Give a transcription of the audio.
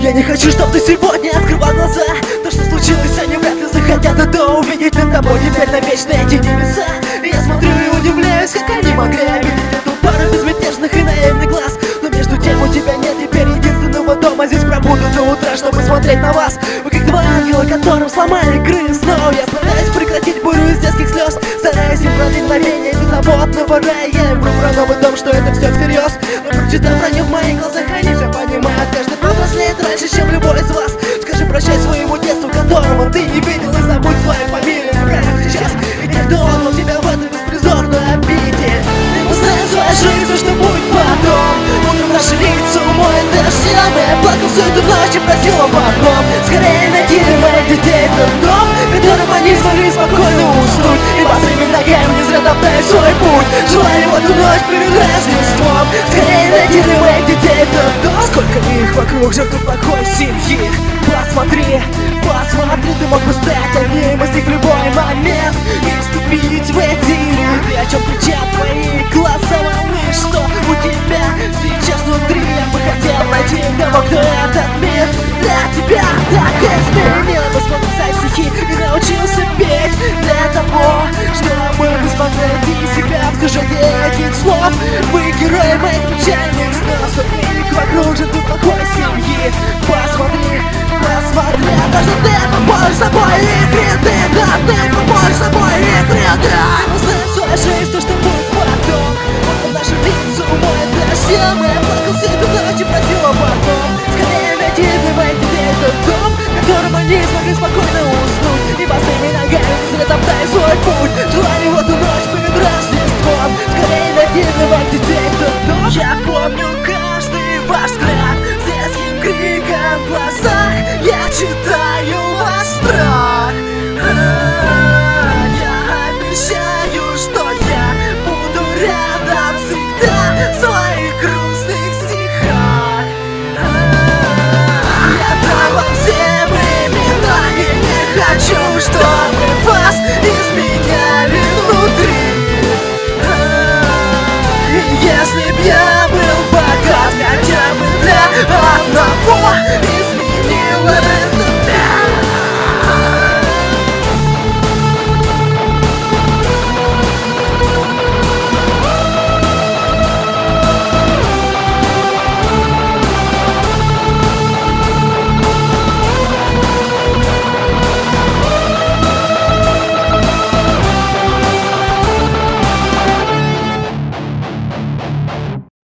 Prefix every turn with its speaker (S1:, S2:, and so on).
S1: Я не хочу, чтобы ты сегодня открывал глаза. То, что случилось, они вряд ли захотят это увидеть. Над тобой теперь навечно эти небеса. Я смотрю и удивляюсь, как они могли обидеть эту пару безмятежных и наивных глаз. Но между тем у тебя нет теперь единственного дома. Здесь пробуду до утра, чтобы смотреть на вас. Вы как два ангела, которым сломали крылья снова. Я пытаюсь прекратить бурю из детских слез, стараюсь им продлить мгновение беззаботного рая. Я им вру про новый дом, что это все всерьез. Но прочитав про них в моих глазах, они все понимают. Каждый повзрослеет раньше, чем любой из вас. Скажи прощай своему детству, которого ты не видел, и забудь свою фамилию прямо сейчас. И те, кто отдал тебя в этой беспризорной обиде, не узнаем свою жизнь, все, что будет потом. Утром наши лица умоет дождем. Я плакал всю эту ночь и просил о богом. Скорее найди для моих детей этот дом, в котором они смогли спокойно уснуть. И босыми ногами не зря топтаю свой путь. Желаю в эту ночь перед Рождеством. Скорее найди для моих детей этот дом. Сколько их вокруг жертв плохой семьи. Посмотри, посмотри, ты мог бы стать одним из них в любой момент и вступить в эти ряды. О чем кричат твои глаза волны, что у тебя сейчас внутри. Я бы хотел найти того, кто этот мир для тебя так изменил. Воспоминай стихи и научился петь для того, чтобы воспроизвести себя в сюжете этих слов. Вы герои моих печальных снов. Сколько их вокруг жертв плохой семьи. Посмотри, посмотри, даже ты попаешь с собой их ряды. Да, ты попаешь с собой их ряды. Узнаем свою жизнь, то, что будет потом. Вот наши лица умоет дождем. Я плакал всю эту ночь и просил об одном. Скорее найди для моих детей этот дом, в котором они смогли спокойно уснуть. И босыми ногами зря топтая свой путь. Желаю в эту ночь перед Рождеством. Скорее найди для моих детей этот дом. Я помню, как